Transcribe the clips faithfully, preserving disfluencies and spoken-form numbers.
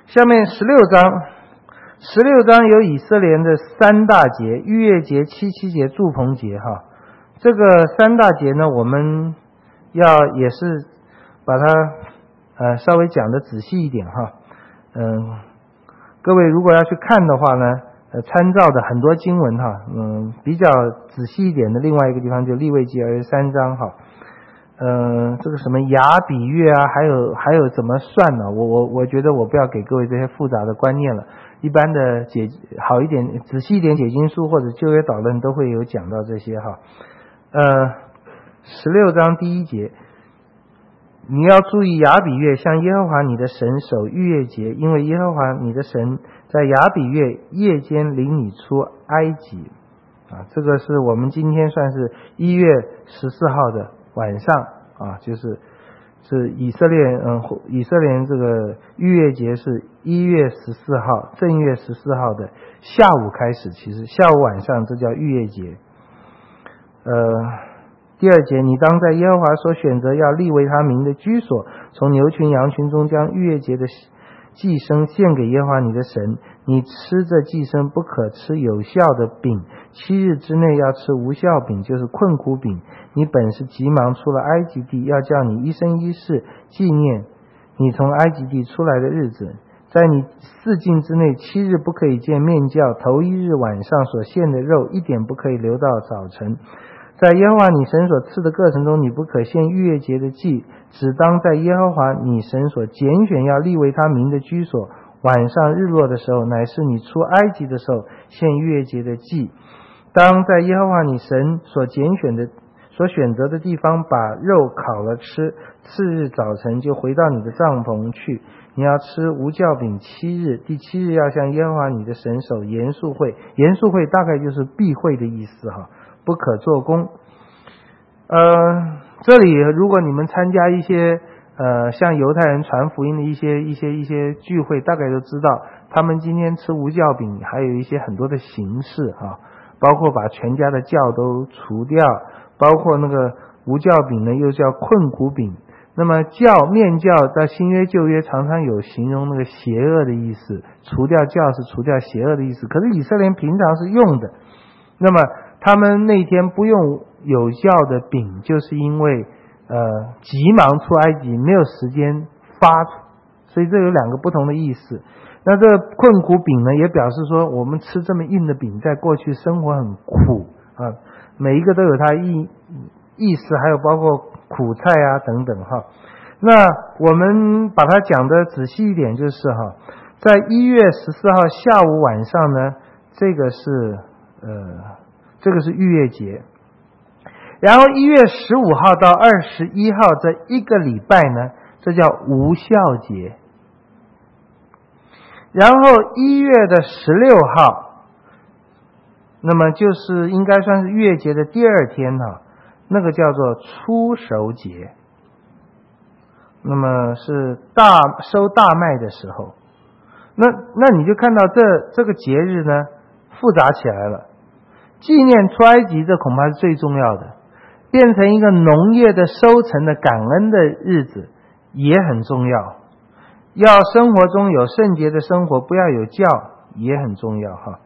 下面十六章，十六章有以色列的三大节：逾越节、七七节、住棚节。哈，这个三大节呢，我们要也是把它呃稍微讲的仔细一点哈。嗯，各位如果要去看的话呢，呃，参照的很多经文哈，嗯，比较仔细一点的另外一个地方就利未记二十三章哈。嗯、呃，这个什么亚比月啊，还有还有怎么算呢？我我我觉得我不要给各位这些复杂的观念了。一般的解好一点、仔细一点解经书或者旧约导论都会有讲到这些哈。呃，十六章第一节，你要注意亚比月，向耶和华你的神守逾越节，因为耶和华你的神在亚比月夜间领你出埃及。啊，这个是我们今天算是一月十四号的晚上啊，就是是以色列嗯以色列这个逾越节是一月十四号正月十四号的下午开始，其实下午晚上这叫逾越节。呃，第二节，你当在耶和华所选择要立为他名的居所，从牛群羊群中将逾越节的祭牲献给耶和华你的神。你吃这祭牲不可吃有效的饼，七日之内要吃无效饼，就是困苦饼。你本是急忙出了埃及地，要叫你一生一世纪念你从埃及地出来的日子。在你四境之内，七日不可以见面酵，头一日晚上所献的肉一点不可以留到早晨。在耶和华你神所赐的各城中，你不可献逾越节的祭，只当在耶和华你神所拣选要立为他名的居所，晚上日落的时候，乃是你出埃及的时候献逾越节的祭。当在耶和华你神所拣选的所选择的地方把肉烤了吃，次日早晨就回到你的帐篷去。你要吃无酵饼七日，第七日要向耶和华你的神守严肃会。严肃会大概就是避会的意思哈，不可做工。呃，这里如果你们参加一些呃像犹太人传福音的一些一些一些聚会，大概都知道他们今天吃无酵饼还有一些很多的形式啊，包括把全家的酵都除掉，包括那个无酵饼呢又叫困苦饼。那么酵面酵在新约旧约常常有形容那个邪恶的意思，除掉酵是除掉邪恶的意思，可是以色列人平常是用的。那么他们那天不用有酵的饼，就是因为呃急忙出埃及，没有时间发，所以这有两个不同的意思。那这个困苦饼呢，也表示说我们吃这么硬的饼，在过去生活很苦啊，每一个都有它意意思，还有包括苦菜啊等等哈。那我们把它讲的仔细一点，就是哈，在一月十四号下午晚上呢，这个是呃这个是逾越节。然后一月十五号到二十一号这一个礼拜呢，这叫无酵节。然后一月的十六号，那么就是应该算是逾越节的第二天哈，那个叫做初熟节。那么是大收大麦的时候。那那你就看到这这个节日呢复杂起来了。纪念出埃及这恐怕是最重要的，变成一个农业的收成的感恩的日子也很重要。要生活中有圣洁的生活，不要有酵也很重要哈。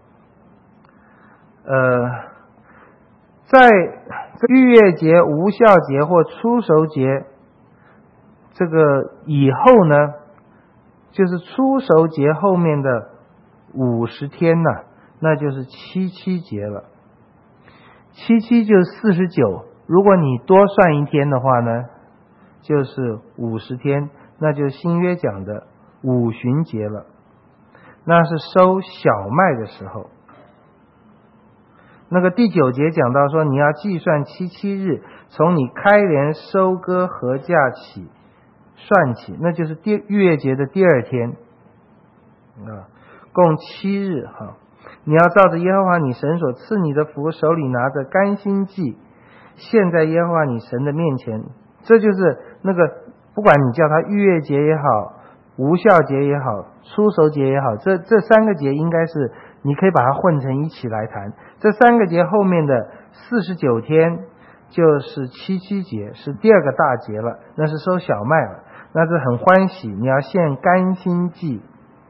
呃，在逾越节、无酵节或初熟节这个以后呢，就是初熟节后面的五十天呢，那就是七七节了。七七就是四十九，如果你多算一天的话呢，就是五十天，那就是新约讲的五旬节了。那是收小麦的时候。那个第九节讲到说，你要计算七七日，从你开镰收割禾稼起算起，那就是第逾越节的第二天啊，共七日哈。你要照着耶和华你神所赐你的福，手里拿着甘心祭，献在耶和华你神的面前。这就是那个不管你叫它逾越节也好，无酵节也好，初熟节也好，这这三个节应该是你可以把它混成一起来谈。这三个节后面的四十九天就是七七节，是第二个大节了，那是收小麦了，那是很欢喜，你要献甘心祭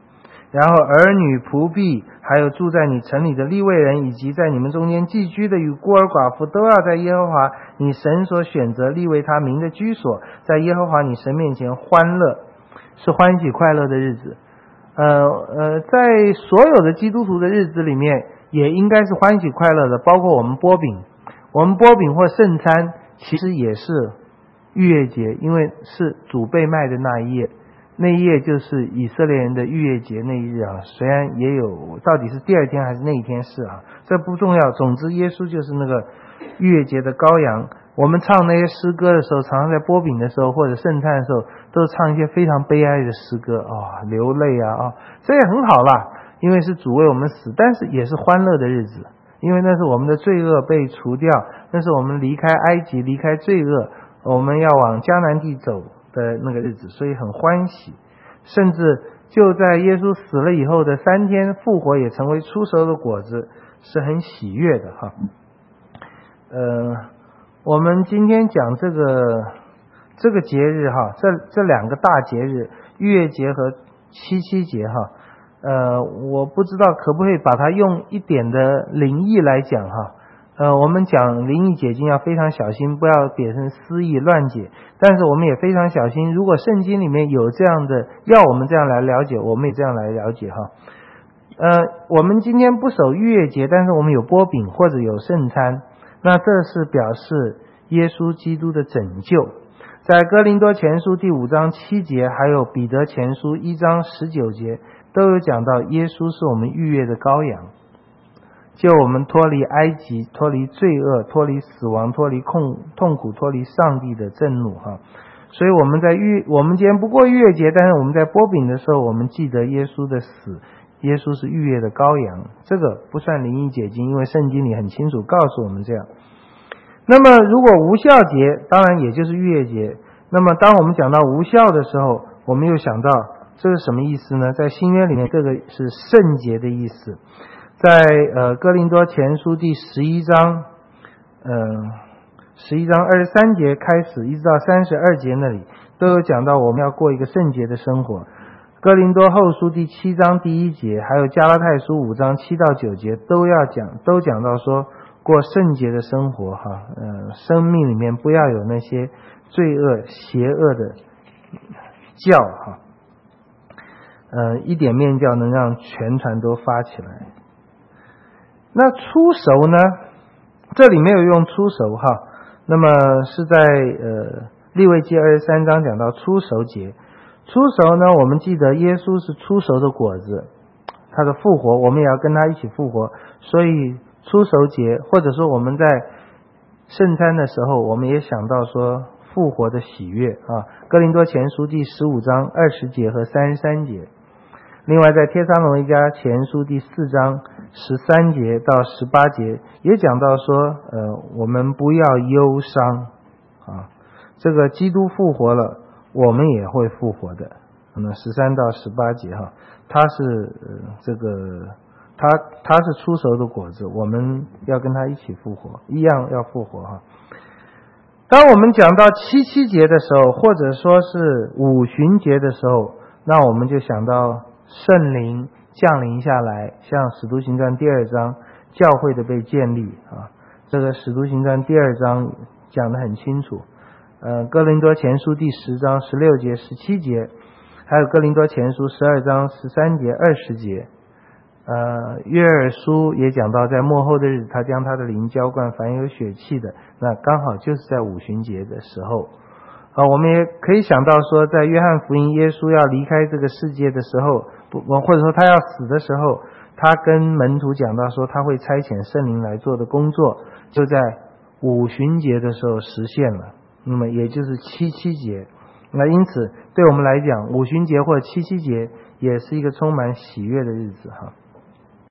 然后儿女仆婢，还有住在你城里的利未人，以及在你们中间寄居的与孤儿寡妇，都要在耶和华你神所选择立为他名的居所，在耶和华你神面前欢乐，是欢喜快乐的日子。呃呃，在所有的基督徒的日子里面，也应该是欢喜快乐的，包括我们擘饼，我们擘饼或圣餐，其实也是逾越节，因为是主被卖的那一夜。那一夜就是以色列人的逾越节那一日啊，虽然也有到底是第二天还是那一天是啊，这不重要。总之，耶稣就是那个逾越节的羔羊。我们唱那些诗歌的时候，常常在擘饼的时候或者圣餐的时候，都是唱一些非常悲哀的诗歌啊、哦，流泪啊啊、哦，这也很好啦，因为是主为我们死，但是也是欢乐的日子，因为那是我们的罪恶被除掉，那是我们离开埃及、离开罪恶，我们要往迦南地走的那个日子，所以很欢喜。甚至就在耶稣死了以后的三天复活，也成为出熟的果子，是很喜悦的哈。呃，我们今天讲这个这个节日哈，这这两个大节日，逾越节和七七节哈，呃，我不知道可不可以把它用一点的灵意来讲哈。呃，我们讲灵异解经要非常小心，不要变成私意乱解。但是我们也非常小心，如果圣经里面有这样的，要我们这样来了解，我们也这样来了解哈。呃，我们今天不守逾越节，但是我们有擘饼或者有圣餐，那这是表示耶稣基督的拯救。在哥林多前书第五章七节，还有彼得前书一章十九节，都有讲到耶稣是我们逾越的羔羊。救我们脱离埃及，脱离罪恶，脱离死亡，脱离痛痛苦，脱离上帝的震怒哈。所以我们在逾我们今天不过逾越节，但是我们在擘饼的时候，我们记得耶稣的死，耶稣是逾越的羔羊，这个不算灵异解经，因为圣经里很清楚告诉我们这样。那么如果无酵节，当然也就是逾越节。那么当我们讲到无酵的时候，我们又想到这是什么意思呢？在新约里面，这个是圣节的意思。在呃哥林多前书第十一章，呃十一章二十三节开始，一直到三十二节那里都有讲到我们要过一个圣洁的生活。哥林多后书第七章第一节，还有加拉太书五章七到九节都要讲，都讲到说过圣洁的生活哈，呃生命里面不要有那些罪恶邪恶的酵哈，呃一点面酵能让全团都发起来。那初熟呢？这里没有用初熟哈。那么是在呃利未记二十三章讲到初熟节。初熟呢，我们记得耶稣是初熟的果子，他的复活，我们也要跟他一起复活。所以初熟节，或者说我们在圣餐的时候，我们也想到说复活的喜悦啊。哥林多前书第十五章二十节和三十三节。另外在帖撒罗尼迦前书第四章十三节到十八节也讲到说呃，我们不要忧伤啊，这个基督复活了，我们也会复活的。那么十三到十八节哈，他是、呃、这个他他是出熟的果子，我们要跟他一起复活，一样要复活哈。当我们讲到七七节的时候，或者说是五旬节的时候，那我们就想到圣灵降临下来，像使徒行传第二章教会的被建立啊，这个使徒行传第二章讲得很清楚。呃，哥林多前书第十章十六节十七节，还有哥林多前书十二章十三节二十节。呃，约珥书也讲到在末后的日子，他将他的灵浇灌凡有血气的，那刚好就是在五旬节的时候。啊，我们也可以想到说，在约翰福音耶稣要离开这个世界的时候，不，或者说他要死的时候，他跟门徒讲到说他会差遣圣灵来做的工作，就在五旬节的时候实现了。那么也就是七七节。那因此对我们来讲，五旬节或者七七节也是一个充满喜悦的日子哈。